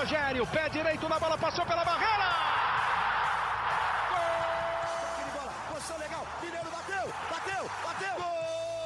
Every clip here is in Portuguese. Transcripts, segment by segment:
Rogério, pé direito na bola, passou pela barreira! Gol! Bola, posição legal, Mineiro bateu! Gol!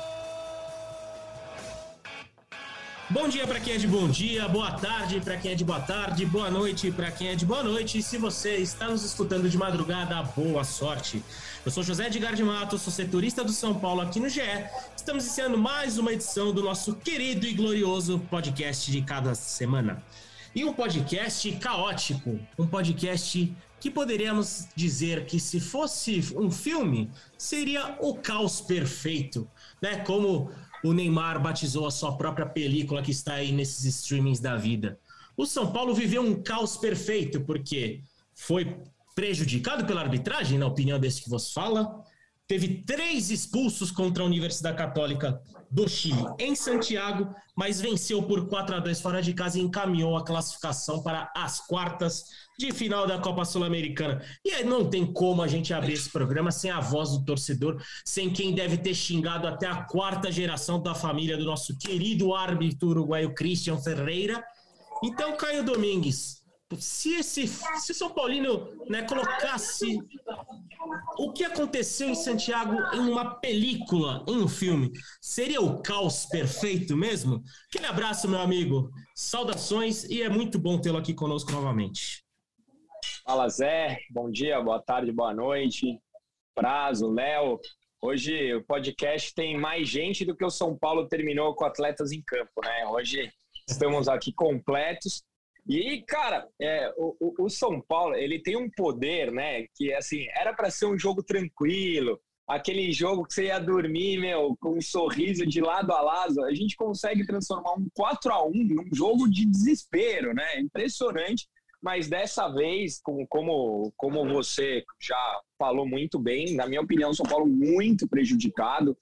Bom dia para quem é de bom dia, boa tarde para quem é de boa tarde, boa noite para quem é de boa noite. E se você está nos escutando de madrugada, boa sorte. Eu sou José Edgar de Matos, sou setorista do São Paulo aqui no GE. Estamos iniciando mais uma edição do nosso querido e glorioso podcast de cada semana. E um podcast caótico, um podcast que poderíamos dizer que se fosse um filme, seria o caos perfeito, né? Como o Neymar batizou a sua própria película que está aí nesses streamings da vida. O São Paulo viveu um caos perfeito porque foi prejudicado pela arbitragem, na opinião desse que vos fala. Teve 3 expulsos contra a Universidade Católica do Chile em Santiago, mas venceu por 4-2 fora de casa e encaminhou a classificação para as quartas de final da Copa Sul-Americana. E aí não tem como a gente abrir esse programa sem a voz do torcedor, sem quem deve ter xingado até a 4ª geração da família do nosso querido árbitro uruguaio Cristian Ferreira. Então, Caio Domingues, se o São Paulino, né, colocasse o que aconteceu em Santiago em uma película, em um filme, seria o caos perfeito mesmo? Aquele abraço, meu amigo. Saudações e é muito bom tê-lo aqui conosco novamente. Fala, Zé. Bom dia, boa tarde, boa noite. Prazo, Léo. Hoje o podcast tem mais gente do que o São Paulo terminou com atletas em campo, né? Hoje estamos aqui completos. E, cara, o São Paulo, ele tem um poder, né, que, assim, era para ser um jogo tranquilo, aquele jogo que você ia dormir, com um sorriso de lado a lado. A gente consegue transformar um 4-1 num jogo de desespero, né, impressionante, mas dessa vez, como você já falou muito bem, na minha opinião, o São Paulo muito prejudicado.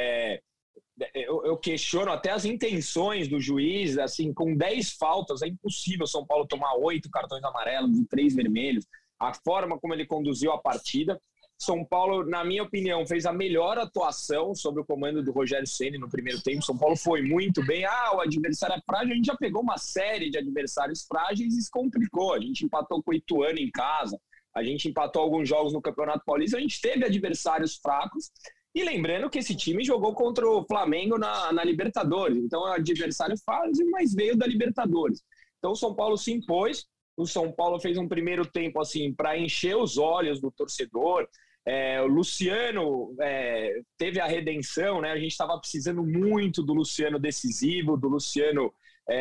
Eu questiono até as intenções do juiz, assim, com 10 faltas, é impossível o São Paulo tomar 8 cartões amarelos e 3 vermelhos. A forma como ele conduziu a partida. São Paulo, na minha opinião, fez a melhor atuação sob o comando do Rogério Ceni no primeiro tempo. São Paulo foi muito bem. O adversário é frágil. A gente já pegou uma série de adversários frágeis e se complicou. A gente empatou com o Ituano em casa, a gente empatou alguns jogos no Campeonato Paulista, a gente teve adversários fracos. E lembrando que esse time jogou contra o Flamengo na Libertadores. Então, é um adversário fácil, mas veio da Libertadores. Então, o São Paulo se impôs. O São Paulo fez um primeiro tempo assim para encher os olhos do torcedor. O Luciano teve a redenção, né? A gente estava precisando muito do Luciano decisivo, do Luciano...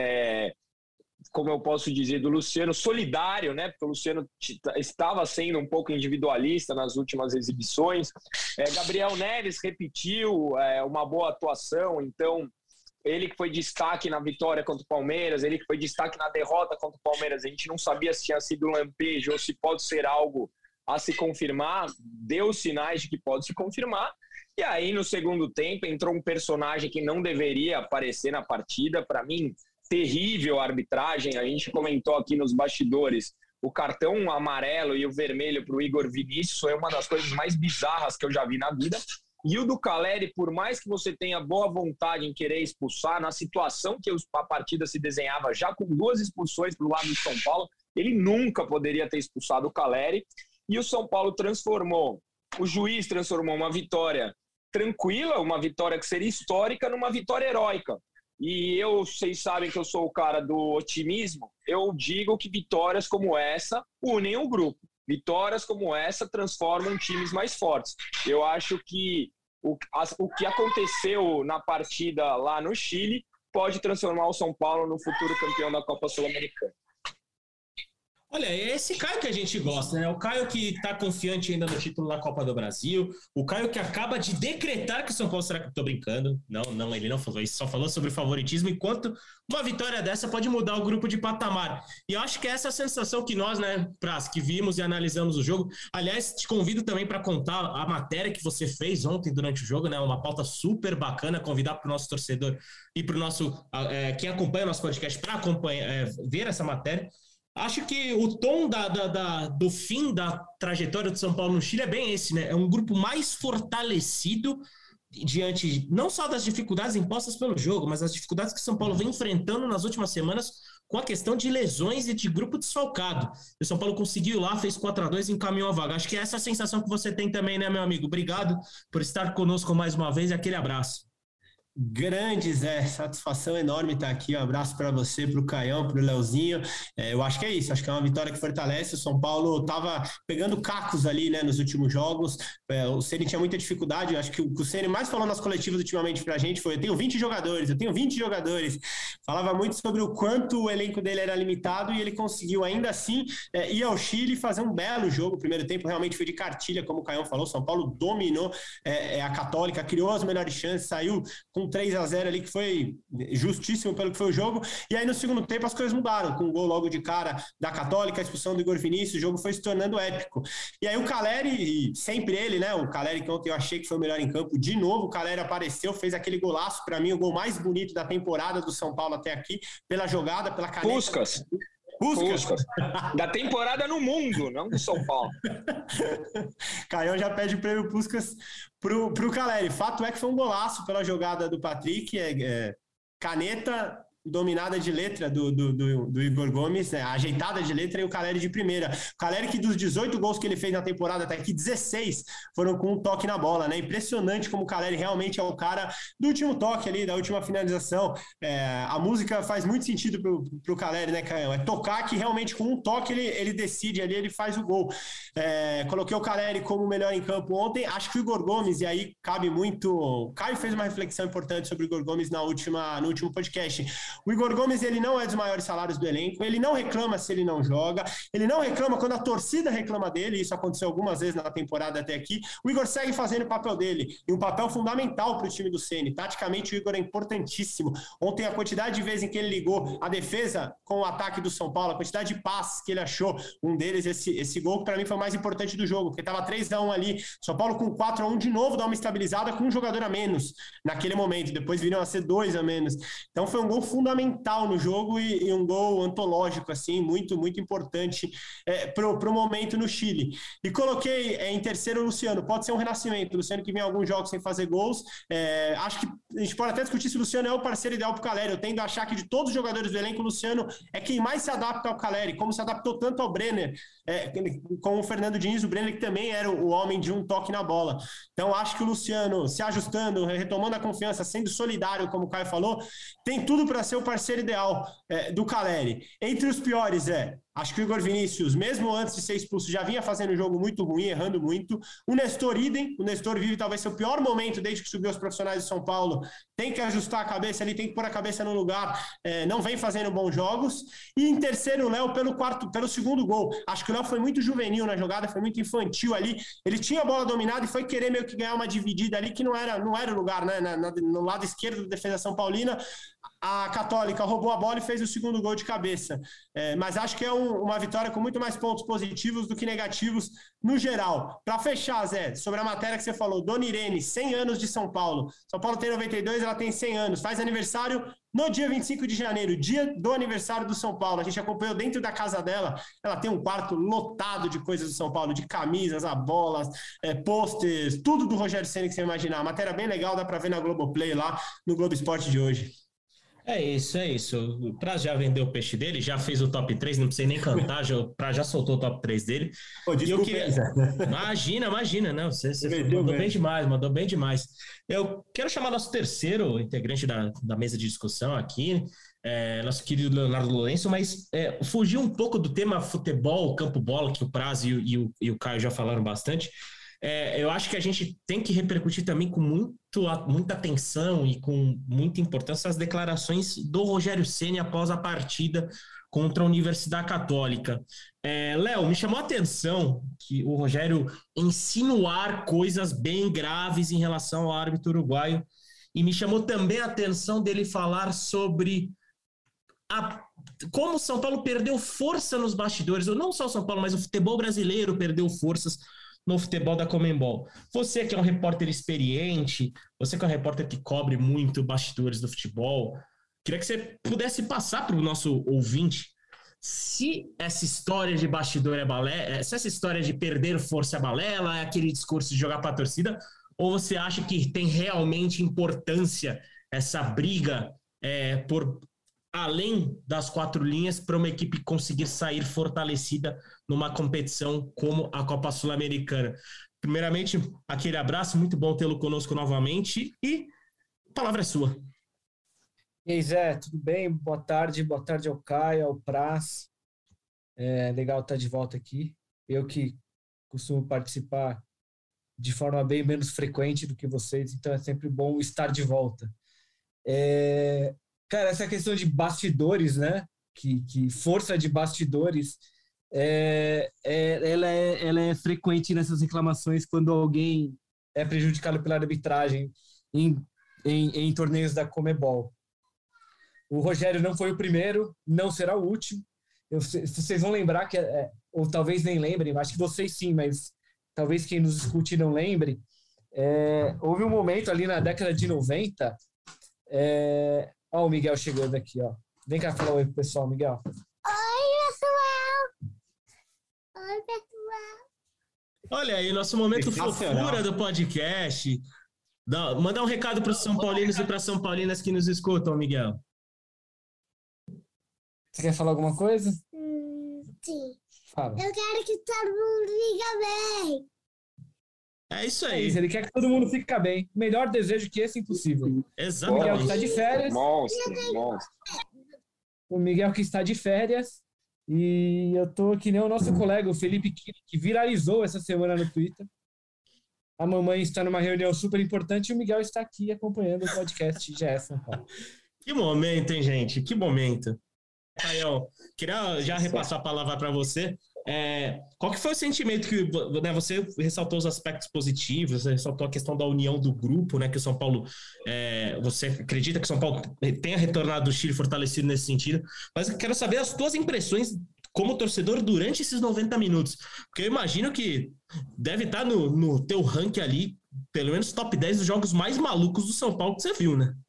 como eu posso dizer, do Luciano solidário, né? Porque o Luciano estava sendo um pouco individualista nas últimas exibições. Gabriel Neves repetiu uma boa atuação, então ele que foi destaque na vitória contra o Palmeiras, ele que foi destaque na derrota contra o Palmeiras, a gente não sabia se tinha sido um lampejo ou se pode ser algo a se confirmar, deu sinais de que pode se confirmar. E aí, no segundo tempo, entrou um personagem que não deveria aparecer na partida, para mim, terrível a arbitragem. A gente comentou aqui nos bastidores, o cartão amarelo e o vermelho para o Igor Vinícius foi uma das coisas mais bizarras que eu já vi na vida. E o do Caleri, por mais que você tenha boa vontade em querer expulsar, na situação que a partida se desenhava já com 2 expulsões para o lado do São Paulo, ele nunca poderia ter expulsado o Caleri. E o São Paulo o juiz transformou uma vitória tranquila, uma vitória que seria histórica, numa vitória heróica. E vocês sabem que eu sou o cara do otimismo, eu digo que vitórias como essa unem o grupo. Vitórias como essa transformam times mais fortes. Eu acho que o que aconteceu na partida lá no Chile pode transformar o São Paulo no futuro campeão da Copa Sul-Americana. Olha, é esse Caio que a gente gosta, né? O Caio que está confiante ainda no título da Copa do Brasil, o Caio que acaba de decretar que o São Paulo será que... Tô brincando, não, ele não falou isso, só falou sobre o favoritismo, enquanto uma vitória dessa pode mudar o grupo de patamar. E eu acho que essa é a sensação que nós, né, Praz, que vimos e analisamos o jogo. Aliás, te convido também para contar a matéria que você fez ontem durante o jogo, né? Uma pauta super bacana, convidar para o nosso torcedor e para o nosso... quem acompanha o nosso podcast para ver essa matéria. Acho que o tom do fim da trajetória do São Paulo no Chile é bem esse, né? É um grupo mais fortalecido diante não só das dificuldades impostas pelo jogo, mas as dificuldades que o São Paulo vem enfrentando nas últimas semanas com a questão de lesões e de grupo desfalcado. O São Paulo conseguiu ir lá, fez 4-2 e encaminhou a vaga. Acho que é essa a sensação que você tem também, né, meu amigo? Obrigado por estar conosco mais uma vez e aquele abraço. Grande, Zé, satisfação enorme estar aqui, um abraço para você, para o Caião, para o Leozinho. Eu acho que é isso, acho que é uma vitória que fortalece. O São Paulo estava pegando cacos ali, né, nos últimos jogos. O Ceni tinha muita dificuldade, acho que o que o Ceni mais falou nas coletivas ultimamente para a gente foi: eu tenho 20 jogadores. Falava muito sobre o quanto o elenco dele era limitado e ele conseguiu ainda assim ir ao Chile e fazer um belo jogo. O primeiro tempo realmente foi de cartilha, como o Caião falou. O São Paulo dominou a Católica, criou as melhores chances, saiu com 3-0 ali, que foi justíssimo pelo que foi o jogo, e aí no segundo tempo as coisas mudaram, com um gol logo de cara da Católica, a expulsão do Igor Vinícius, o jogo foi se tornando épico. E aí o Caleri, sempre ele, né, o Caleri que ontem eu achei que foi o melhor em campo, de novo o Caleri apareceu, fez aquele golaço, para mim o gol mais bonito da temporada do São Paulo até aqui, pela jogada, pela caneta. Puskás. Da temporada no mundo, não do São Paulo. Caião já pede o prêmio Puskás pro Caleri. Fato é que foi um golaço pela jogada do Patrick, caneta dominada de letra do Igor Gomes, ajeitada de letra, e o Caleri de primeira. O Caleri, que dos 18 gols que ele fez na temporada até aqui, 16 foram com um toque na bola, né? Impressionante como o Caleri realmente é o cara do último toque ali, da última finalização. A música faz muito sentido pro Caleri, né, Caio? É tocar que realmente com um toque ele decide ali, ele faz o gol. Coloquei o Caleri como o melhor em campo ontem. Acho que o Igor Gomes, e aí cabe muito... O Caio fez uma reflexão importante sobre o Igor Gomes no último podcast. O Igor Gomes, ele não é dos maiores salários do elenco, ele não reclama se ele não joga, ele não reclama quando a torcida reclama dele, isso aconteceu algumas vezes na temporada até aqui. O Igor segue fazendo o papel dele, e um papel fundamental para o time do Ceni. Taticamente, o Igor é importantíssimo. Ontem, a quantidade de vezes em que ele ligou a defesa com o ataque do São Paulo, a quantidade de passes que ele achou, um deles, esse gol, que para mim foi o mais importante do jogo, porque estava 3-1 ali, São Paulo com 4-1, de novo dá uma estabilizada com um jogador a menos naquele momento, depois viram a ser 2 a menos. Então foi um gol fundamental no jogo e um gol antológico, assim, muito, muito importante pro momento no Chile. E coloquei em terceiro o Luciano, pode ser um renascimento, o Luciano que vem alguns jogos sem fazer gols, acho que a gente pode até discutir se o Luciano é o parceiro ideal pro Caleri. Eu tendo a achar que de todos os jogadores do elenco, o Luciano é quem mais se adapta ao Caleri, como se adaptou tanto ao Brenner, com o Fernando Diniz, o Brenner que também era o homem de um toque na bola. Então acho que o Luciano se ajustando, retomando a confiança, sendo solidário, como o Caio falou, tem tudo para ser o parceiro ideal do Caleri. Entre os piores, acho que o Igor Vinícius, mesmo antes de ser expulso, já vinha fazendo um jogo muito ruim, errando muito. O Nestor idem, o Nestor vive talvez seu pior momento desde que subiu os profissionais de São Paulo, tem que ajustar a cabeça ali, tem que pôr a cabeça no lugar, não vem fazendo bons jogos. E em terceiro, o Léo pelo segundo gol. Acho que o Léo foi muito juvenil na jogada, foi muito infantil ali, ele tinha a bola dominada e foi querer meio que ganhar uma dividida ali, que não era o lugar, né? No lado esquerdo da defesa São Paulina, a Católica roubou a bola e fez o segundo gol de cabeça. Mas acho que é uma vitória com muito mais pontos positivos do que negativos no geral. Para fechar, Zé, sobre a matéria que você falou, Dona Irene, 100 anos de São Paulo. São Paulo tem 92, ela tem 100 anos. Faz aniversário no dia 25 de janeiro, dia do aniversário do São Paulo. A gente acompanhou dentro da casa dela. Ela tem um quarto lotado de coisas do São Paulo, de camisas, bolas, pôsteres, tudo do Rogério Ceni que você imaginar. Matéria bem legal, dá para ver na Globoplay lá, no Globo Esporte de hoje. É isso. O Praz já vendeu o peixe dele, já fez o top 3, não precisa nem cantar, o Praz já soltou o top 3 dele. Pô, desculpa, Imagina, não, você mandou bem demais. Eu quero chamar nosso terceiro integrante da mesa de discussão aqui, nosso querido Leonardo Lourenço, mas fugir um pouco do tema futebol, campo-bola, que o Praz e o Caio já falaram bastante. Eu acho que a gente tem que repercutir também com muita atenção e com muita importância as declarações do Rogério Ceni após a partida contra a Universidade Católica. Léo, me chamou a atenção que o Rogério insinuar coisas bem graves em relação ao árbitro uruguaio, e me chamou também a atenção dele falar sobre como o São Paulo perdeu força nos bastidores, ou não só o São Paulo, mas o futebol brasileiro perdeu forças no futebol da Conmebol. Você que é um repórter experiente, você que é um repórter que cobre muito bastidores do futebol, queria que você pudesse passar para o nosso ouvinte se essa história de bastidor é balela, se essa história de perder força é balela, é aquele discurso de jogar para a torcida, ou você acha que tem realmente importância essa briga por além das 4 linhas para uma equipe conseguir sair fortalecida numa competição como a Copa Sul-Americana? Primeiramente, aquele abraço, muito bom tê-lo conosco novamente e a palavra é sua. E aí, Zé, tudo bem? Boa tarde ao Caio, ao Praz. É legal estar de volta aqui. Eu que costumo participar de forma bem menos frequente do que vocês, então é sempre bom estar de volta. Cara, essa questão de bastidores, né? Que força de bastidores, ela é frequente nessas reclamações quando alguém é prejudicado pela arbitragem em torneios da Conmebol. O Rogério não foi o primeiro, não será o último. Vocês vão lembrar que, ou talvez nem lembrem, acho que vocês sim, mas talvez quem nos escute não lembre. Houve um momento ali na década de 90. Ó, o Miguel chegando aqui, ó. Vem cá falar oi pro pessoal, Miguel. Oi, pessoal. Oi, pessoal. Olha aí, nosso momento fofura do podcast. Mandar um recado para os São Paulinos e para as São Paulinas que nos escutam, Miguel. Você quer falar alguma coisa? Sim. Fala. Eu quero que todo mundo fique bem. É isso aí. Ele quer que todo mundo fique bem. Melhor desejo que esse, impossível. Exatamente. O Miguel que está de férias. Monstro. O Miguel que está de férias. E eu tô que nem o nosso colega, o Felipe Kini, que viralizou essa semana no Twitter. A mamãe está numa reunião super importante e o Miguel está aqui acompanhando o podcast GE São Paulo. Que momento, hein, gente? Que momento. Caio, queria já repassar a palavra para você. Qual que foi o sentimento que, né, você ressaltou os aspectos positivos, você ressaltou a questão da união do grupo, né, que o São Paulo, você acredita que o São Paulo tenha retornado do Chile fortalecido nesse sentido, mas eu quero saber as tuas impressões como torcedor durante esses 90 minutos, porque eu imagino que deve estar no teu ranking ali, pelo menos top 10 dos jogos mais malucos do São Paulo que você viu, né?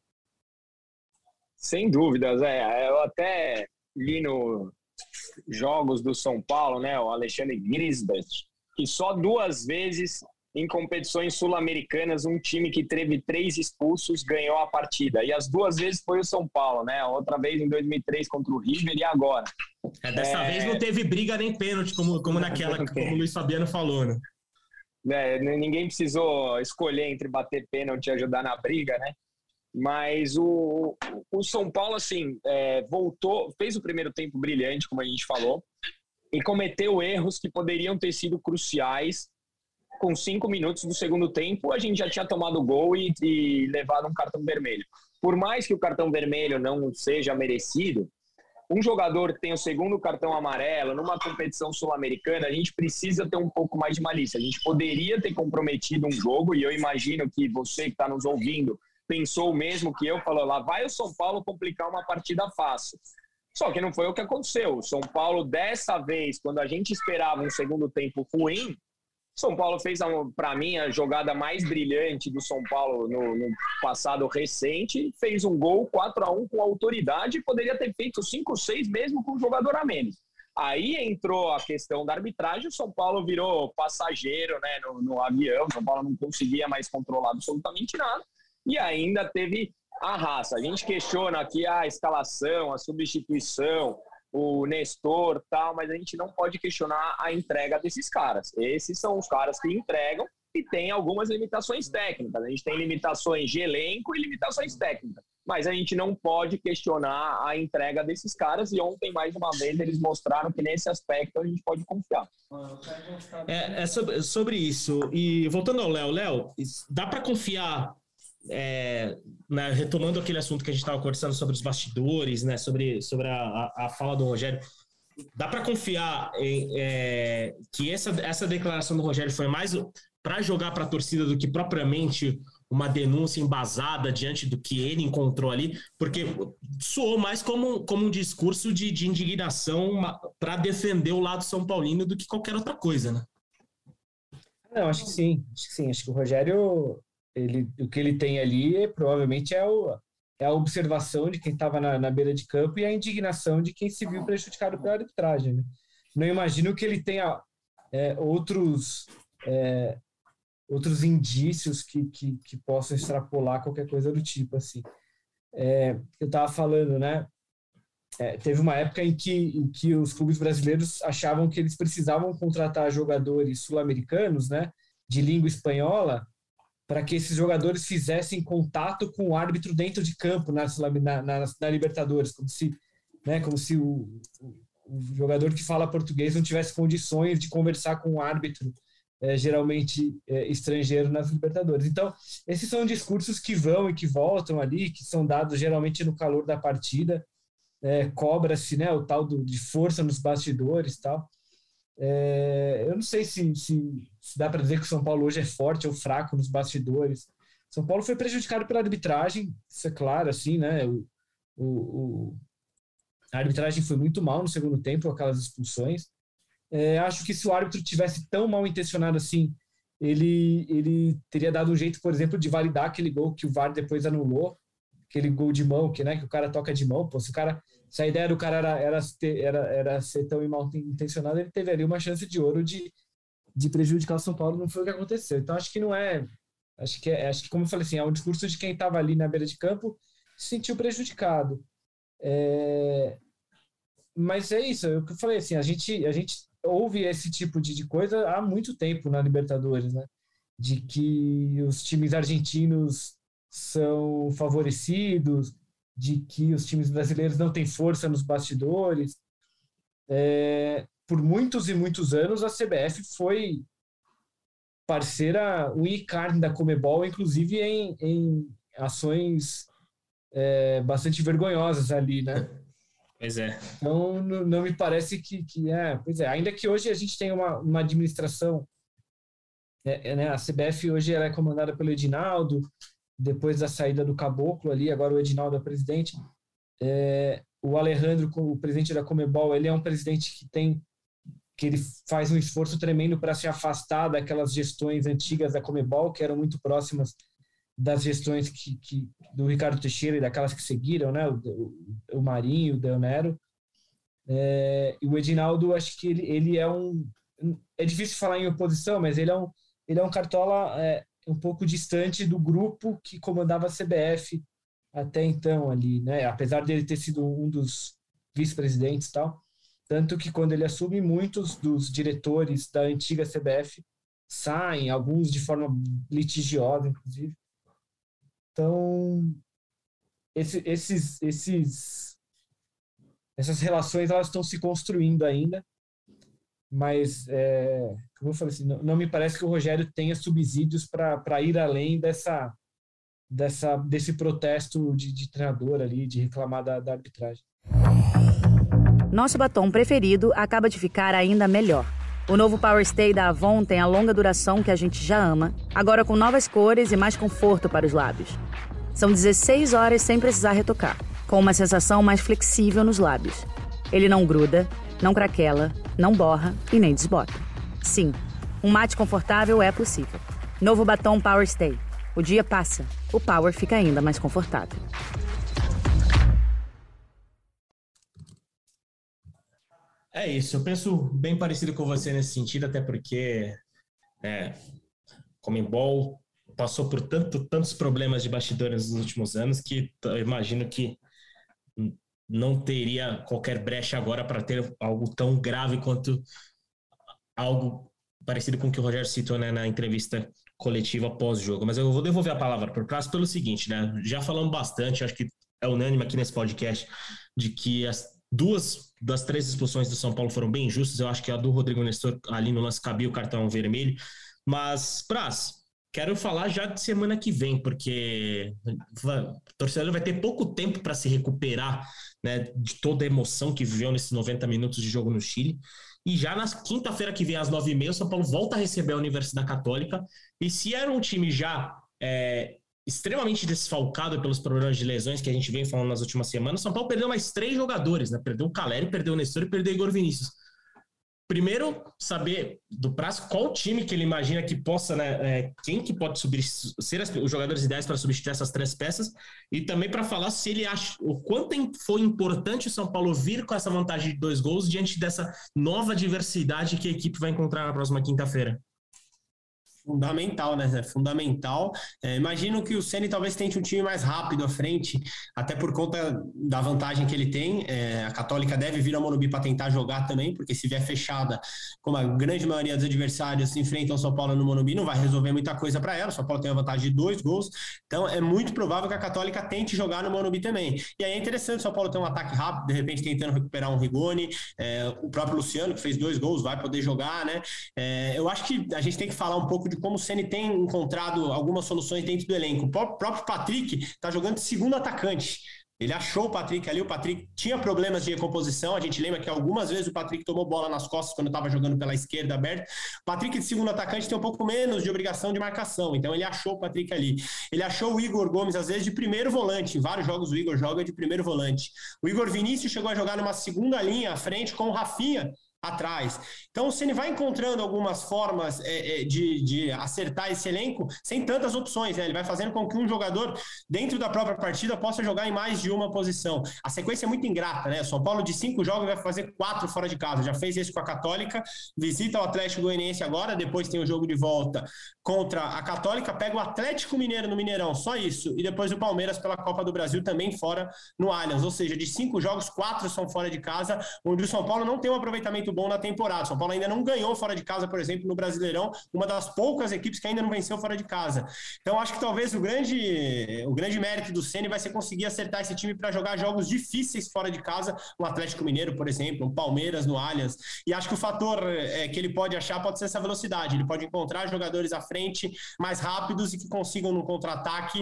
Sem dúvidas, eu até li no jogos do São Paulo, né, o Alexandre Grisbert, que só 2 vezes em competições sul-americanas um time que teve 3 expulsos ganhou a partida, e as 2 vezes foi o São Paulo, né, outra vez em 2003 contra o River e agora. Dessa vez não teve briga nem pênalti, como naquela, como o Luiz Fabiano falou, né? Ninguém precisou escolher entre bater pênalti e ajudar na briga, né? Mas o São Paulo, assim, voltou, fez o primeiro tempo brilhante, como a gente falou, e cometeu erros que poderiam ter sido cruciais. Com 5 minutos do segundo tempo, a gente já tinha tomado gol e levado um cartão vermelho. Por mais que o cartão vermelho não seja merecido, um jogador que tem o segundo cartão amarelo numa competição sul-americana, a gente precisa ter um pouco mais de malícia. A gente poderia ter comprometido um jogo, e eu imagino que você que está nos ouvindo pensou o mesmo que eu, falou, lá vai o São Paulo complicar uma partida fácil. Só que não foi o que aconteceu. O São Paulo, dessa vez, quando a gente esperava um segundo tempo ruim, São Paulo fez, para mim, a jogada mais brilhante do São Paulo no passado recente, fez um gol 4-1 com autoridade e poderia ter feito 5-6 mesmo com um jogador a menos. Aí entrou a questão da arbitragem, o São Paulo virou passageiro, né, no avião, o São Paulo não conseguia mais controlar absolutamente nada. E ainda teve a raça. A gente questiona aqui a escalação, a substituição, o Nestor, tal, mas a gente não pode questionar a entrega desses caras. Esses são os caras que entregam e tem algumas limitações técnicas. A gente tem limitações de elenco e limitações técnicas. Mas a gente não pode questionar a entrega desses caras, e ontem, mais uma vez, eles mostraram que nesse aspecto a gente pode confiar. Sobre isso. E voltando ao Léo, dá para confiar... né, retomando aquele assunto que a gente estava conversando sobre os bastidores, né, sobre a fala do Rogério, dá para confiar que essa declaração do Rogério foi mais para jogar para a torcida do que propriamente uma denúncia embasada diante do que ele encontrou ali, porque soou mais como um discurso de indignação para defender o lado são paulino do que qualquer outra coisa, né? Não, acho que sim. Acho que o Rogério... o que ele tem ali provavelmente é a observação de quem estava na beira de campo e a indignação de quem se viu prejudicado pela arbitragem, né? Não imagino que ele tenha outros indícios que possam extrapolar qualquer coisa do tipo, assim. Eu estava falando, né? teve uma época em que os clubes brasileiros achavam que eles precisavam contratar jogadores sul-americanos, né, de língua espanhola, para que esses jogadores fizessem contato com o árbitro dentro de campo na Libertadores, como se o jogador que fala português não tivesse condições de conversar com o árbitro, geralmente estrangeiro, nas Libertadores. Então, esses são discursos que vão e que voltam ali, que são dados geralmente no calor da partida, cobra-se, né, o tal de força nos bastidores e tal. Eu não sei se dá para dizer que o São Paulo hoje é forte ou fraco nos bastidores. São Paulo foi prejudicado pela arbitragem, isso é claro, assim, né? A arbitragem foi muito mal no segundo tempo, aquelas expulsões. Acho que se o árbitro tivesse tão mal intencionado assim, ele teria dado um jeito, por exemplo, de validar aquele gol que o VAR depois anulou, aquele gol de mão, que o cara toca de mão. Pô, se a ideia do cara era ser tão mal intencionado, ele teve ali uma chance de ouro de prejudicar o São Paulo. Não foi o que aconteceu. Então, acho que não é... Acho que, como eu falei assim, é um discurso de quem estava ali na beira de campo se sentiu prejudicado. Mas é isso, é o que eu falei, assim, a gente ouve esse tipo de coisa há muito tempo na Libertadores, né? De que os times argentinos são favorecidos, de que os times brasileiros não têm força nos bastidores. Por muitos e muitos anos, a CBF foi parceira unha e carne da Conmebol, inclusive em ações bastante vergonhosas ali, né? Pois é. Então, não me parece que Pois é, ainda que hoje a gente tenha uma administração, né? A CBF hoje ela é comandada pelo Edinaldo, depois da saída do Caboclo ali, agora o Edinaldo é presidente. O Alejandro, o presidente da Conmebol, ele é um presidente que ele faz um esforço tremendo para se afastar daquelas gestões antigas da Conmebol, que eram muito próximas das gestões do Ricardo Teixeira e daquelas que seguiram, né? O Marinho, o Del Nero. E o Edinaldo, acho que ele é é difícil falar em oposição, mas ele é um cartola um pouco distante do grupo que comandava a CBF até então ali, né? Apesar dele ter sido um dos vice-presidentes e tal. Tanto que quando ele assume, muitos dos diretores da antiga CBF saem, alguns de forma litigiosa, inclusive. Então, essas relações elas estão se construindo ainda, mas, como eu falei assim, não me parece que o Rogério tenha subsídios para ir além desse protesto de treinador ali, de reclamar da arbitragem. Nosso batom preferido acaba de ficar ainda melhor. O novo Power Stay da Avon tem a longa duração que a gente já ama, agora com novas cores e mais conforto para os lábios. São 16 horas sem precisar retocar, com uma sensação mais flexível nos lábios. Ele não gruda, não craquela, não borra e nem desbota. Sim, um mate confortável é possível. Novo batom Power Stay. O dia passa, o Power fica ainda mais confortável. É isso, eu penso bem parecido com você nesse sentido, até porque Conmebol passou por tantos problemas de bastidores nos últimos anos que eu imagino que não teria qualquer brecha agora para ter algo tão grave quanto algo parecido com o que o Rogério citou, né, na entrevista coletiva pós-jogo. Mas eu vou devolver a palavra para o Prazo pelo seguinte, né? Já falamos bastante, acho que é unânime aqui nesse podcast, de que as 2 das 3 expulsões do São Paulo foram bem injustas. Eu acho que a do Rodrigo Nestor ali no lance cabia o cartão vermelho. Mas, Praz, quero falar já de semana que vem, porque o torcedor vai ter pouco tempo para se recuperar, né, de toda a emoção que viveu nesses 90 minutos de jogo no Chile. E já na quinta-feira que vem, às 9h30, o São Paulo volta a receber a Universidade Católica. E se era um time já extremamente desfalcado pelos problemas de lesões que a gente vem falando nas últimas semanas, o São Paulo perdeu mais 3 jogadores, né? Perdeu o Caleri, perdeu o Nestor e perdeu o Igor Vinícius. Primeiro, saber do Praz qual time que ele imagina que possa, né, quem que pode ser os jogadores ideais para substituir essas 3 peças, e também para falar se ele acha o quanto foi importante o São Paulo vir com essa vantagem de 2 gols diante dessa nova diversidade que a equipe vai encontrar na próxima quinta-feira. Fundamental, né, Zé? Fundamental. Imagino que o Ceni talvez tente um time mais rápido à frente, até por conta da vantagem que ele tem. A Católica deve vir ao Morumbi para tentar jogar também, porque se vier fechada, como a grande maioria dos adversários se enfrentam ao São Paulo no Morumbi, não vai resolver muita coisa para ela. O São Paulo tem a vantagem de 2 gols, então é muito provável que a Católica tente jogar no Morumbi também. E aí é interessante o São Paulo ter um ataque rápido, de repente tentando recuperar um Rigoni, o próprio Luciano, que fez 2 gols, vai poder jogar, né? Eu acho que a gente tem que falar um pouco de como o Ceni tem encontrado algumas soluções dentro do elenco. O próprio Patrick está jogando de segundo atacante. Ele achou o Patrick ali, o Patrick tinha problemas de recomposição, a gente lembra que algumas vezes o Patrick tomou bola nas costas quando estava jogando pela esquerda aberta. O Patrick de segundo atacante tem um pouco menos de obrigação de marcação, então ele achou o Patrick ali. Ele achou o Igor Gomes, às vezes, de primeiro volante, em vários jogos o Igor joga de primeiro volante. O Igor Vinícius chegou a jogar numa segunda linha à frente com o Rafinha atrás. Então o Ceni vai encontrando algumas formas de acertar esse elenco sem tantas opções, né? Ele vai fazendo com que um jogador dentro da própria partida possa jogar em mais de uma posição. A sequência é muito ingrata, né? O São Paulo de 5 jogos vai fazer 4 fora de casa, já fez isso com a Católica, visita o Atlético Goianiense agora, depois tem o jogo de volta contra a Católica, pega o Atlético Mineiro no Mineirão, só isso, e depois o Palmeiras pela Copa do Brasil também fora no Allianz, ou seja, de 5 jogos, 4 são fora de casa, onde o São Paulo não tem um aproveitamento bom na temporada. São Paulo ainda não ganhou fora de casa, por exemplo, no Brasileirão, uma das poucas equipes que ainda não venceu fora de casa. Então, acho que talvez o grande mérito do Ceni vai ser conseguir acertar esse time para jogar jogos difíceis fora de casa, um Atlético Mineiro, por exemplo, um Palmeiras no Allianz. E acho que o fator que ele pode achar pode ser essa velocidade. Ele pode encontrar jogadores à frente mais rápidos e que consigam, no contra-ataque,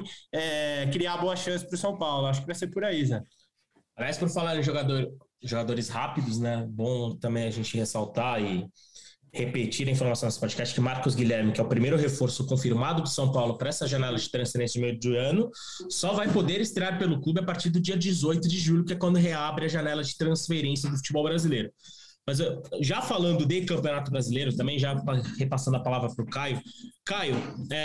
criar boas chances para o São Paulo. Acho que vai ser por aí, Zé. Aliás, por falar em jogadores rápidos, né? Bom também a gente ressaltar e repetir a informação nesse podcast que Marcos Guilherme, que é o primeiro reforço confirmado do São Paulo para essa janela de transferência de meio de ano, só vai poder estrear pelo clube a partir do dia 18 de julho, que é quando reabre a janela de transferência do futebol brasileiro. Mas já falando de Campeonato Brasileiro, também já repassando a palavra para o Caio. Caio,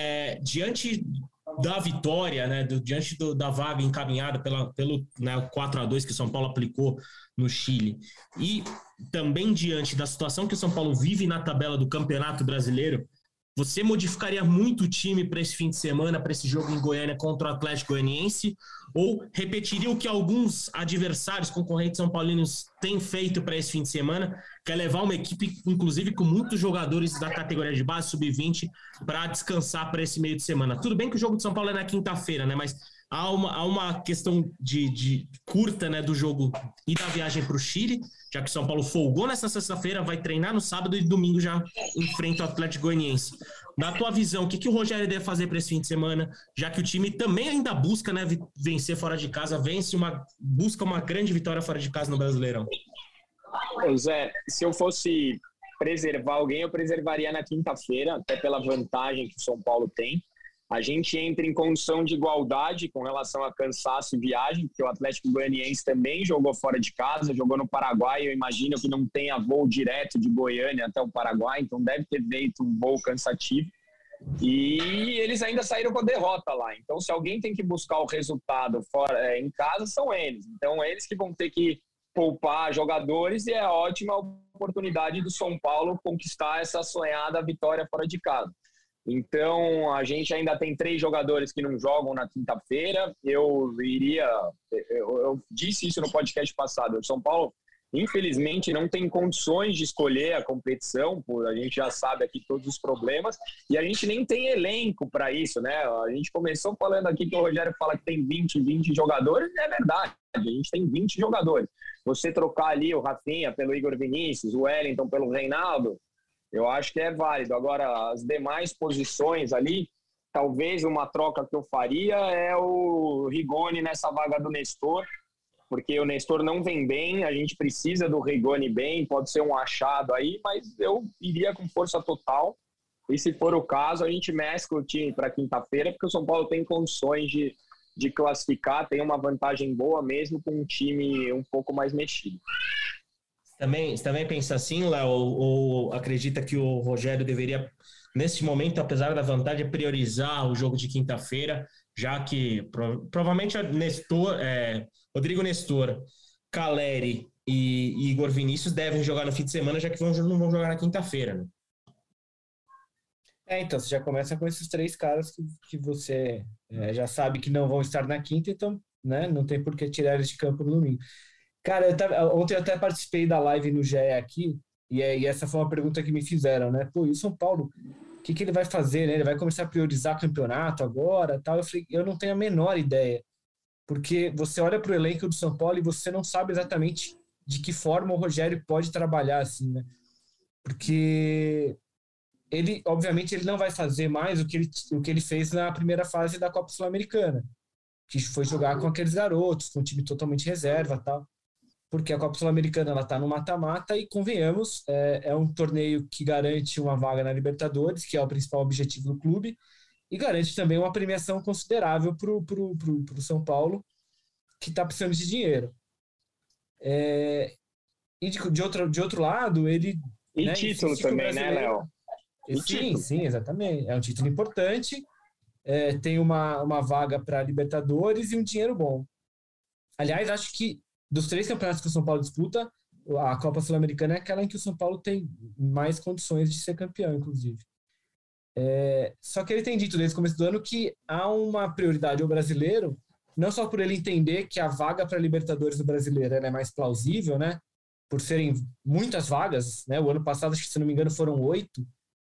diante da vitória, né, diante da vaga encaminhada pelo 4-2 que o São Paulo aplicou no Chile, e também diante da situação que o São Paulo vive na tabela do Campeonato Brasileiro, você modificaria muito o time para esse fim de semana, para esse jogo em Goiânia contra o Atlético Goianiense, ou repetiria o que alguns adversários concorrentes são paulinos têm feito para esse fim de semana, que é levar uma equipe, inclusive com muitos jogadores da categoria de base, sub-20, para descansar para esse meio de semana? Tudo bem que o jogo de São Paulo é na quinta-feira, né? Mas há uma questão de curta, né, do jogo e da viagem para o Chile, já que o São Paulo folgou nessa sexta-feira, vai treinar no sábado e domingo já enfrenta o Atlético Goianiense. Na tua visão, o que o Rogério deve fazer para esse fim de semana, já que o time também ainda busca, né, vencer fora de casa, busca uma grande vitória fora de casa no Brasileirão? Zé, se eu fosse preservar alguém, eu preservaria na quinta-feira, até pela vantagem que o São Paulo tem. A gente entra em condição de igualdade com relação a cansaço e viagem, porque o Atlético Goianiense também jogou fora de casa, jogou no Paraguai. Eu imagino que não tenha voo direto de Goiânia até o Paraguai, então deve ter feito um voo cansativo. E eles ainda saíram com a derrota lá. Então, se alguém tem que buscar o resultado fora, em casa, são eles. Então, eles que vão ter que poupar jogadores, e é a ótima oportunidade do São Paulo conquistar essa sonhada vitória fora de casa. Então, a gente ainda tem 3 jogadores que não jogam na quinta-feira. Eu disse isso no podcast passado. O São Paulo, infelizmente, não tem condições de escolher a competição, a gente já sabe aqui todos os problemas, e a gente nem tem elenco para isso, né? A gente começou falando aqui que o Rogério fala que tem 20 jogadores, é verdade, a gente tem 20 jogadores. Você trocar ali o Rafinha pelo Igor Vinícius, o Wellington pelo Reinaldo, eu acho que é válido. Agora, as demais posições ali, talvez uma troca que eu faria é o Rigoni nessa vaga do Nestor, porque o Nestor não vem bem, a gente precisa do Rigoni bem, pode ser um achado aí, mas eu iria com força total. E se for o caso, a gente mescla o time para quinta-feira, porque o São Paulo tem condições de classificar, tem uma vantagem boa mesmo com um time um pouco mais mexido. Você também pensa assim, Léo, ou acredita que o Rogério deveria, nesse momento, apesar da vantagem, priorizar o jogo de quinta-feira, já que provavelmente Rodrigo Nestor, Caleri e Igor Vinícius devem jogar no fim de semana, já que não vão jogar na quinta-feira, né? Então, você já começa com esses 3 caras que você já sabe que não vão estar na quinta, então, né, não tem por que tirar eles de campo no domingo. Cara, ontem eu até participei da live no GE aqui, e essa foi uma pergunta que me fizeram, né? Pô, e o São Paulo, o que ele vai fazer, né? Ele vai começar a priorizar campeonato agora, tal? Eu falei, eu não tenho a menor ideia, porque você olha para o elenco do São Paulo e você não sabe exatamente de que forma o Rogério pode trabalhar, assim, né? Porque ele, obviamente, ele não vai fazer mais o que ele fez na primeira fase da Copa Sul-Americana, que foi jogar com aqueles garotos, com um time totalmente reserva, tal. Porque a Copa Sul-Americana ela está no mata-mata e, convenhamos, é um torneio que garante uma vaga na Libertadores, que é o principal objetivo do clube, e garante também uma premiação considerável para o São Paulo, que está precisando de dinheiro. E de outro lado, ele... E né, título também, né, Léo? Sim, exatamente. É um título importante, tem uma vaga para Libertadores e um dinheiro bom. Aliás, acho que dos 3 campeonatos que o São Paulo disputa, a Copa Sul-Americana é aquela em que o São Paulo tem mais condições de ser campeão, inclusive. Só que ele tem dito desde o começo do ano que há uma prioridade ao brasileiro, não só por ele entender que a vaga para Libertadores do brasileiro é mais plausível, né? Por serem muitas vagas, né? O ano passado, acho que, se não me engano, foram 8.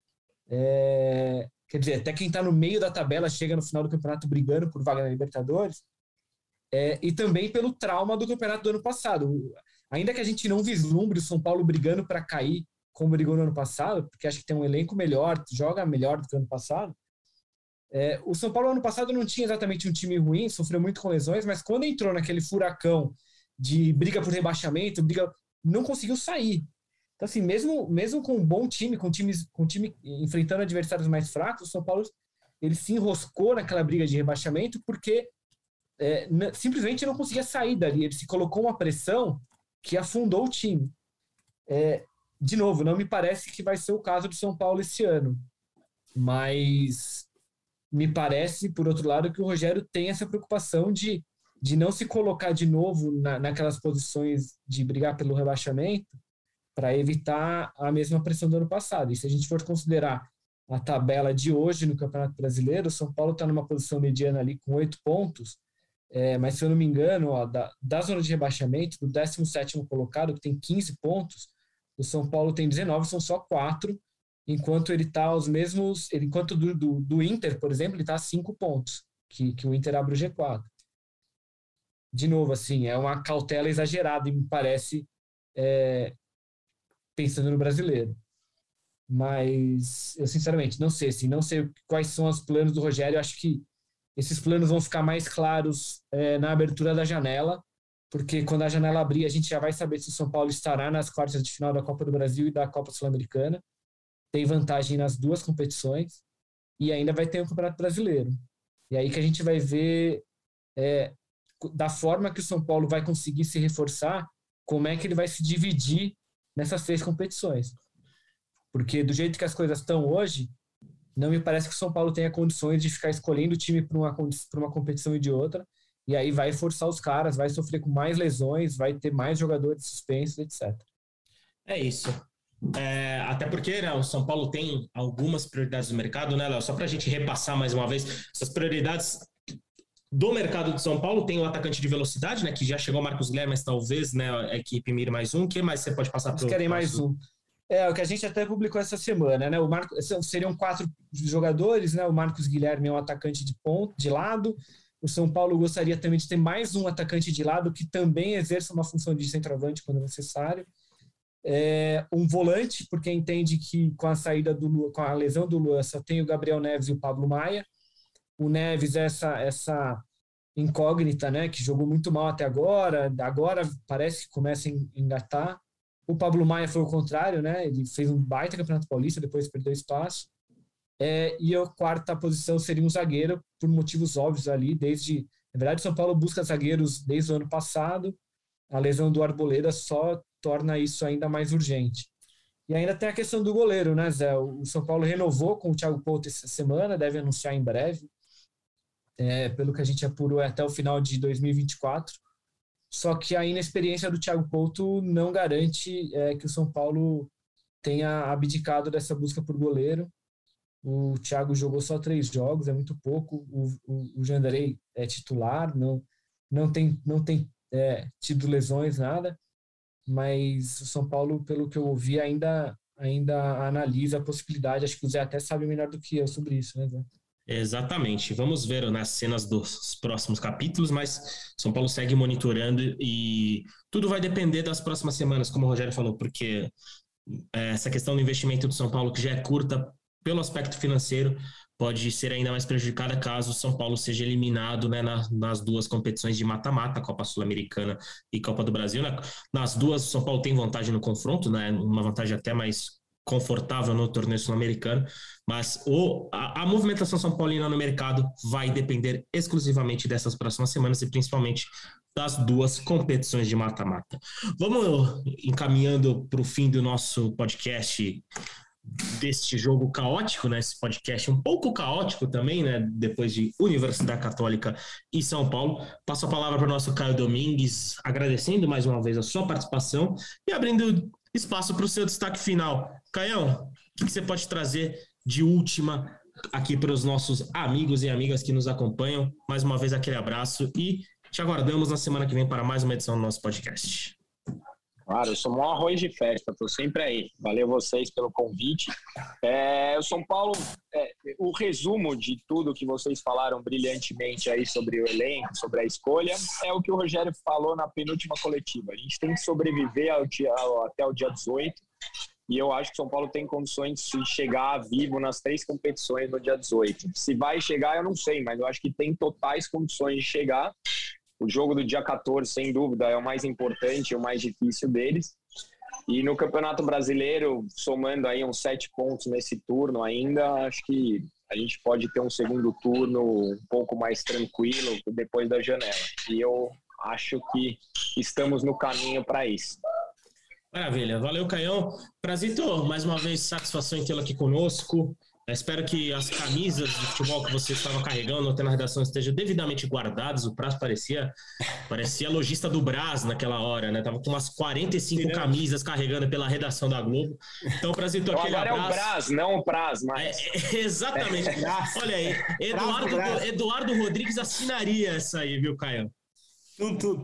Quer dizer, até quem está no meio da tabela chega no final do campeonato brigando por vaga na Libertadores. E também pelo trauma do campeonato do ano passado. Ainda que a gente não vislumbre o São Paulo brigando para cair como brigou no ano passado, porque acho que tem um elenco melhor, joga melhor do que o ano passado, o São Paulo ano passado não tinha exatamente um time ruim, sofreu muito com lesões, mas quando entrou naquele furacão de briga por rebaixamento, não conseguiu sair. Então, assim, mesmo com um bom time, com time enfrentando adversários mais fracos, o São Paulo ele se enroscou naquela briga de rebaixamento porque simplesmente não conseguia sair dali. Ele se colocou uma pressão que afundou o time. De novo, não me parece que vai ser o caso do São Paulo esse ano, mas me parece, por outro lado, que o Rogério tem essa preocupação de não se colocar de novo naquelas posições de brigar pelo rebaixamento para evitar a mesma pressão do ano passado. E se a gente for considerar a tabela de hoje no Campeonato Brasileiro, o São Paulo está numa posição mediana ali com 8 pontos, mas se eu não me engano, da zona de rebaixamento, do 17º colocado, que tem 15 pontos, o São Paulo tem 19, são só 4, enquanto ele está aos mesmos... Enquanto do Inter, por exemplo, ele está a 5 pontos, que o Inter abre o G4. De novo, assim, é uma cautela exagerada, e me parece, pensando no brasileiro. Mas eu, sinceramente, não sei quais são os planos do Rogério. Eu acho que esses planos vão ficar mais claros na abertura da janela, porque quando a janela abrir, a gente já vai saber se o São Paulo estará nas quartas de final da Copa do Brasil e da Copa Sul-Americana. Tem vantagem nas 2 competições e ainda vai ter o Campeonato Brasileiro. E aí que a gente vai ver da forma que o São Paulo vai conseguir se reforçar, como é que ele vai se dividir nessas 3 competições. Porque do jeito que as coisas estão hoje, não me parece que o São Paulo tenha condições de ficar escolhendo o time para uma competição e de outra, e aí vai forçar os caras, vai sofrer com mais lesões, vai ter mais jogadores suspensos, etc. É isso. Até porque, né, o São Paulo tem algumas prioridades do mercado, né, Léo? Só para a gente repassar mais uma vez, essas prioridades do mercado de São Paulo tem o atacante de velocidade, né, que já chegou o Marcos Guilherme, mas talvez, né, a equipe mire mais um. O que mais você pode passar para o... Eles querem mais um. O que a gente até publicou essa semana, né? Seriam 4 jogadores, né? O Marcos Guilherme é um atacante de lado. O São Paulo gostaria também de ter mais um atacante de lado que também exerça uma função de centroavante quando necessário. Um volante, porque entende que com a saída do Luan, com a lesão do Luan, só tem o Gabriel Neves e o Pablo Maia. O Neves é essa incógnita, né? Que jogou muito mal até agora parece que começa a engatar. O Pablo Maia foi o contrário, né? Ele fez um baita Campeonato Paulista, depois perdeu espaço. E a 4ª posição seria um zagueiro, por motivos óbvios ali, na verdade, o São Paulo busca zagueiros desde o ano passado. A lesão do Arboleda só torna isso ainda mais urgente. E ainda tem a questão do goleiro, né, Zé? O São Paulo renovou com o Thiago Couto essa semana, deve anunciar em breve. Pelo que a gente apurou, até o final de 2024. Só que a inexperiência do Thiago Couto não garante que o São Paulo tenha abdicado dessa busca por goleiro. O Thiago jogou só 3 jogos, é muito pouco. O Janderey é titular, não tem tido lesões, nada. Mas o São Paulo, pelo que eu ouvi, ainda analisa a possibilidade. Acho que o Zé até sabe melhor do que eu sobre isso, né, Zé? Exatamente. Vamos ver nas cenas dos próximos capítulos, mas São Paulo segue monitorando e tudo vai depender das próximas semanas, como o Rogério falou, porque essa questão do investimento do São Paulo, que já é curta pelo aspecto financeiro, pode ser ainda mais prejudicada caso o São Paulo seja eliminado, né, nas 2 competições de mata-mata, Copa Sul-Americana e Copa do Brasil. Nas 2, o São Paulo tem vantagem no confronto, né, uma vantagem até mais confortável no torneio sul-americano, mas a movimentação são paulina no mercado vai depender exclusivamente dessas próximas semanas e principalmente das 2 competições de mata-mata. Vamos encaminhando para o fim do nosso podcast deste jogo caótico, né? Esse podcast um pouco caótico também, né? Depois de Universidade Católica e São Paulo. Passo a palavra para o nosso Caio Domingues, agradecendo mais uma vez a sua participação e abrindo espaço para o seu destaque final. Caião, o que você pode trazer de última aqui para os nossos amigos e amigas que nos acompanham? Mais uma vez, aquele abraço e te aguardamos na semana que vem para mais uma edição do nosso podcast. Claro, eu sou um arroz de festa, estou sempre aí. Valeu vocês pelo convite. O São Paulo, o resumo de tudo que vocês falaram brilhantemente aí sobre o elenco, sobre a escolha, é o que o Rogério falou na penúltima coletiva. A gente tem que sobreviver até o dia 18 e eu acho que o São Paulo tem condições de chegar vivo nas 3 competições no dia 18. Se vai chegar, eu não sei, mas eu acho que tem totais condições de chegar. O jogo do dia 14, sem dúvida, é o mais importante, o mais difícil deles. E no Campeonato Brasileiro, somando aí uns 7 pontos nesse turno ainda, acho que a gente pode ter um segundo turno um pouco mais tranquilo depois da janela. E eu acho que estamos no caminho para isso. Maravilha. Valeu, Caião. Prazito, mais uma vez, satisfação em tê-lo aqui conosco. Espero que as camisas de futebol que você estava carregando até na redação estejam devidamente guardadas. O Praz parecia lojista do Brás naquela hora, né? Tava com umas 45 camisas carregando pela redação da Globo. Então, Prazito, aquele abraço. Agora é o Brás, não o Praz, mas... Exatamente. Olha aí, Eduardo Rodrigues assinaria essa aí, viu, Caio? Tudo.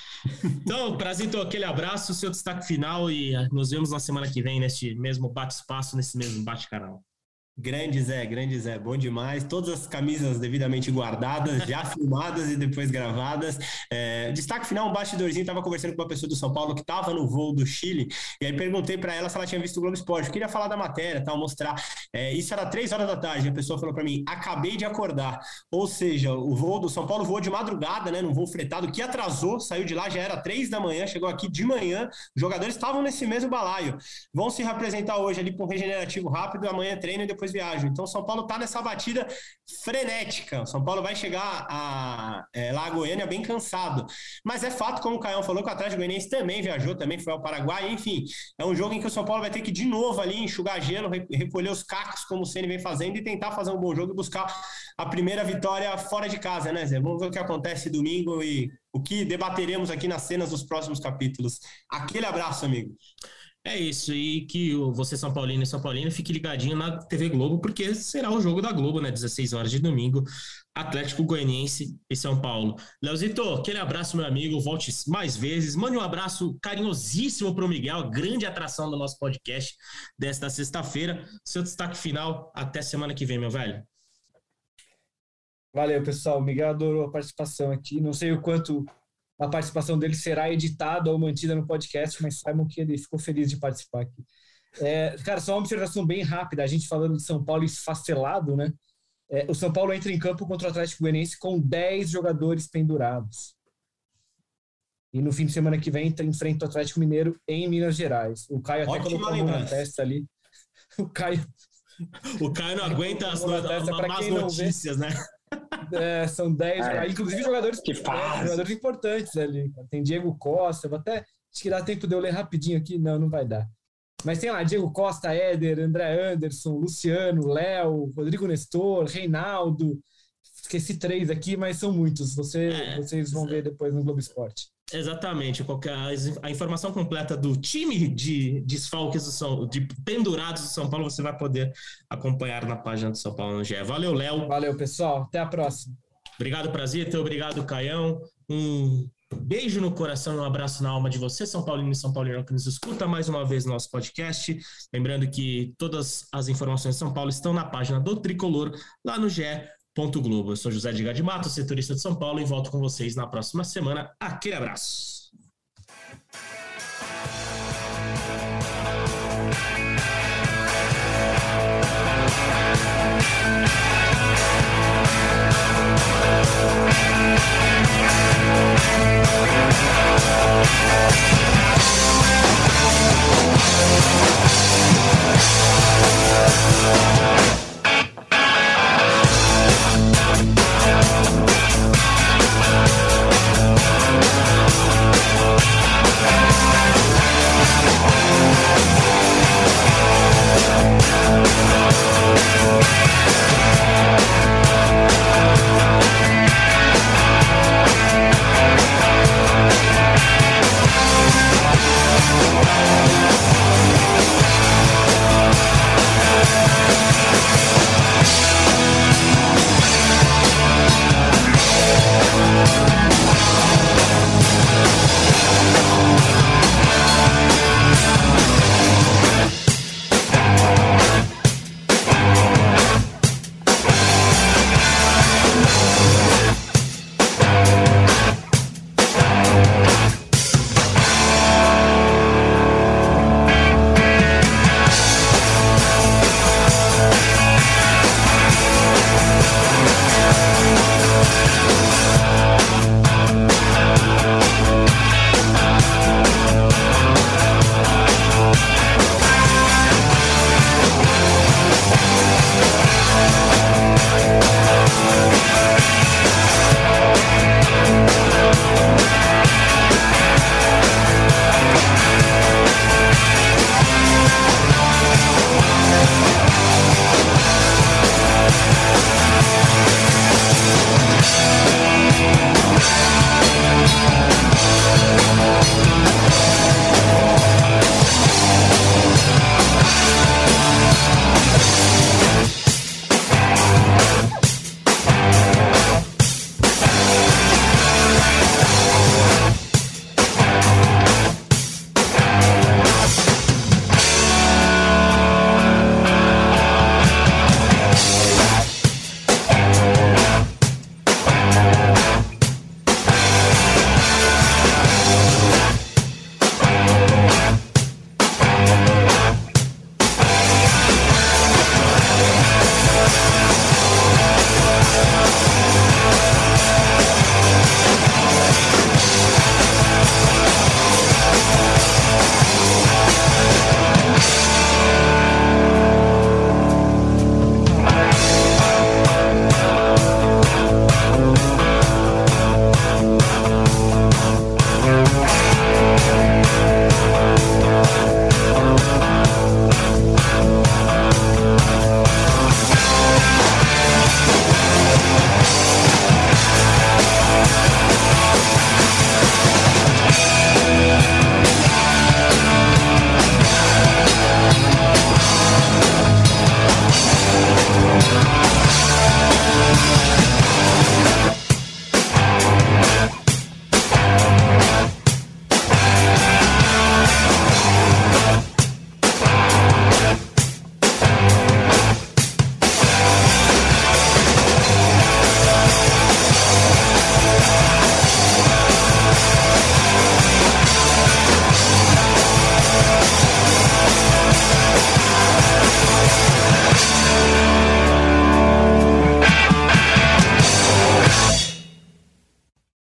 Então, Prazito, aquele abraço, seu destaque final e nos vemos na semana que vem neste mesmo bate-espaço, nesse mesmo bate-canal. Grande Zé, bom demais. Todas as camisas devidamente guardadas, já filmadas e depois gravadas. Destaque final, um bastidorzinho, estava conversando com uma pessoa do São Paulo que estava no voo do Chile, e aí perguntei para ela se ela tinha visto o Globo Esporte. Eu queria falar da matéria, mostrar. Isso era 3 horas da tarde, a pessoa falou para mim, acabei de acordar. Ou seja, o voo do São Paulo voou de madrugada, né, num voo fretado, que atrasou, saiu de lá, já era 3 da manhã, chegou aqui de manhã, os jogadores estavam nesse mesmo balaio. Vão se representar hoje ali para um regenerativo rápido, amanhã treino e depois viagem. Então, São Paulo está nessa batida frenética. São Paulo vai chegar lá a Goiânia bem cansado. Mas é fato, como o Caião falou, que o Atlético Goianiense também viajou, também foi ao Paraguai. Enfim, é um jogo em que o São Paulo vai ter que de novo ali enxugar gelo, recolher os cacos, como o Ceni vem fazendo, e tentar fazer um bom jogo e buscar a primeira vitória fora de casa, né, Zé? Vamos ver o que acontece domingo e o que debateremos aqui nas cenas dos próximos capítulos. Aquele abraço, amigo. É isso, e que você São Paulino e São Paulino fique ligadinho na TV Globo, porque será o jogo da Globo, né, 16 horas de domingo, Atlético Goianiense e São Paulo. Leozito, aquele abraço, meu amigo, volte mais vezes, mande um abraço carinhosíssimo para o Miguel, grande atração do nosso podcast desta sexta-feira. Seu destaque final, até semana que vem, meu velho. Valeu, pessoal, o Miguel adorou a participação aqui, não sei o quanto a participação dele será editada ou mantida no podcast, mas saibam que ele ficou feliz de participar aqui. Cara, só uma observação bem rápida, a gente falando de São Paulo esfacelado, né? O São Paulo entra em campo contra o Atlético Goianiense com 10 jogadores pendurados. E no fim de semana que vem enfrenta o Atlético Mineiro em Minas Gerais. O Caio até colocou a mão na testa ali. O Caio não aguenta as más notícias, né? São 10, inclusive jogadores importantes ali. Tem Diego Costa, vou até, acho que dá tempo de eu ler rapidinho aqui, não vai dar. Mas tem lá Diego Costa, Éder, André Anderson, Luciano, Léo, Rodrigo Nestor, Reinaldo. Esqueci 3 aqui, mas são muitos. Vocês vão ver depois no Globo Esporte. Exatamente. A informação completa do time de desfalques de pendurados do São Paulo você vai poder acompanhar na página do São Paulo no GE. Valeu, Léo. Valeu, pessoal. Até a próxima. Obrigado, Prazito. Obrigado, Caião. Um beijo no coração e um abraço na alma de você, São Paulino e São Paulino que nos escuta mais uma vez no nosso podcast. Lembrando que todas as informações de São Paulo estão na página do Tricolor, lá no ge.globo. Eu sou José Edgar de Matos, setorista de São Paulo, e volto com vocês na próxima semana. Aquele abraço.